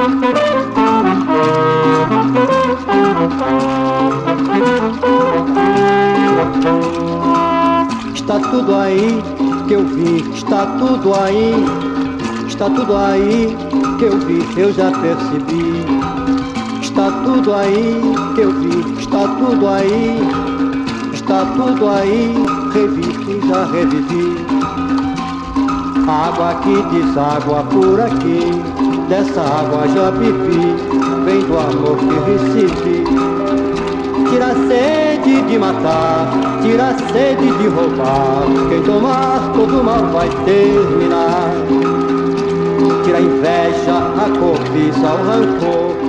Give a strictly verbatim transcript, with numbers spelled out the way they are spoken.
Está tudo aí que eu vi, está tudo aí, está tudo aí que eu vi, eu já percebi. Está tudo aí que eu vi, está tudo aí, está tudo aí, revi e já revivi. Água que deságua por aqui, dessa água já bebi, vem do amor que recebi. Tira a sede de matar, tira a sede de roubar, quem tomar todo mal vai terminar. Tira a inveja, a cobiça, o rancor,